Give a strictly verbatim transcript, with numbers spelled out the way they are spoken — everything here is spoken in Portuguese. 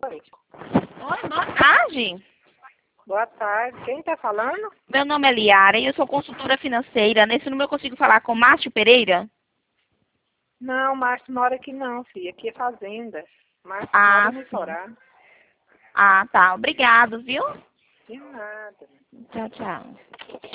Oi. Oi, boa tarde. Boa tarde. Quem está falando? Meu nome é Liara e eu sou consultora financeira. Nesse número eu consigo falar com Márcio Pereira? Não, Márcio mora aqui não, filha. Aqui é fazenda. Márcio Ah, mora no sim. Iporá. Ah, tá. Obrigado, viu? De nada. Tchau, tchau.